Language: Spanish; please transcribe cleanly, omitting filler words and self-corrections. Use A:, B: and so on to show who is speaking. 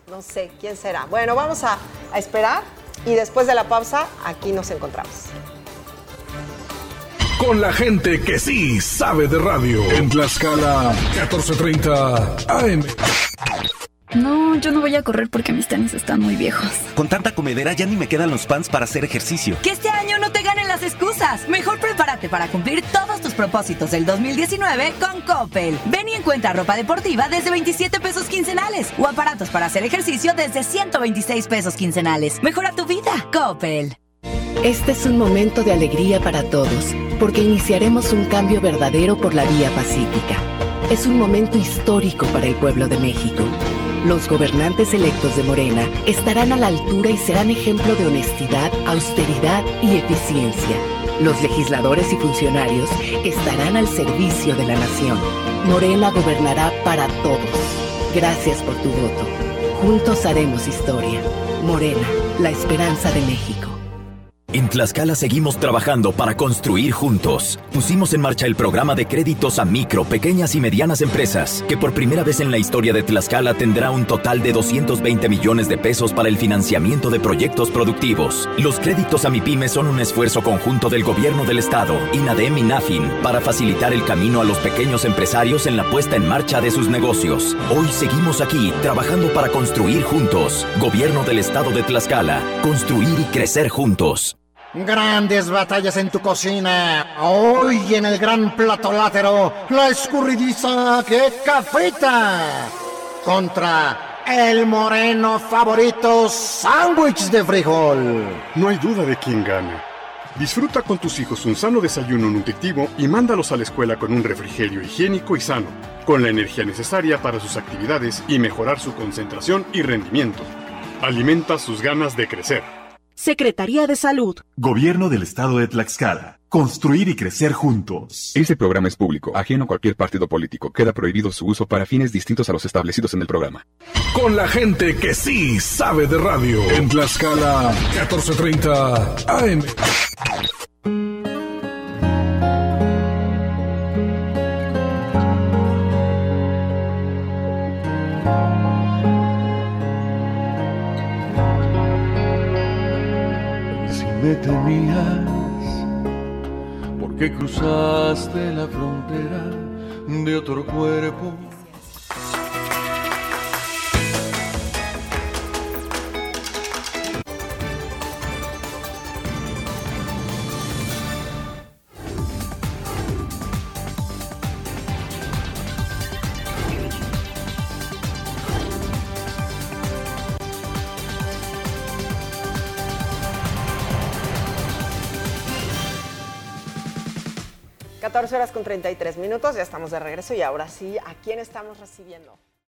A: No sé quién será. Bueno, vamos a esperar y después de la pausa aquí nos encontramos.
B: Con la gente que sí sabe de radio. En Tlaxcala, 1430 AM.
C: No, yo no voy a correr porque mis tenis están muy viejos.
D: Con tanta comedera ya ni me quedan los pants para hacer ejercicio.
E: Que este año no te ganen las excusas. Mejor prepárate para cumplir todos tus propósitos del 2019 con Coppel. Ven y encuentra ropa deportiva desde 27 pesos quincenales o aparatos para hacer ejercicio desde 126 pesos quincenales. Mejora tu vida, Coppel.
F: Este es un momento de alegría para todos, porque iniciaremos un cambio verdadero por la vía pacífica. Es un momento histórico para el pueblo de México. Los gobernantes electos de Morena estarán a la altura y serán ejemplo de honestidad, austeridad y eficiencia. Los legisladores y funcionarios estarán al servicio de la nación. Morena gobernará para todos. Gracias por tu voto. Juntos haremos historia. Morena, la esperanza de México.
G: En Tlaxcala seguimos trabajando para construir juntos. Pusimos en marcha el programa de créditos a micro, pequeñas y medianas empresas, que por primera vez en la historia de Tlaxcala tendrá un total de 220 millones de pesos para el financiamiento de proyectos productivos. Los créditos a MIPYME son un esfuerzo conjunto del Gobierno del Estado, INADEM y NAFIN, para facilitar el camino a los pequeños empresarios en la puesta en marcha de sus negocios. Hoy seguimos aquí, trabajando para construir juntos. Gobierno del Estado de Tlaxcala. Construir y crecer juntos.
H: Grandes batallas en tu cocina. Hoy en el gran plato látero, la escurridiza que cafeta contra el moreno favorito sándwich de frijol.
I: No hay duda de quién gana. Disfruta con tus hijos un sano desayuno nutritivo y mándalos a la escuela con un refrigerio higiénico y sano, con la energía necesaria para sus actividades y mejorar su concentración y rendimiento. Alimenta sus ganas de crecer.
J: Secretaría de Salud.
K: Gobierno del Estado de Tlaxcala. Construir y crecer juntos.
L: Este programa es público, ajeno a cualquier partido político. Queda prohibido su uso para fines distintos a los establecidos en el programa.
B: Con la gente que sí sabe de radio. En Tlaxcala, 1430 AM.
M: Me temías porque cruzaste la frontera de otro cuerpo.
A: Horas con 33 minutos, ya estamos de regreso y ahora sí, ¿a quién estamos recibiendo?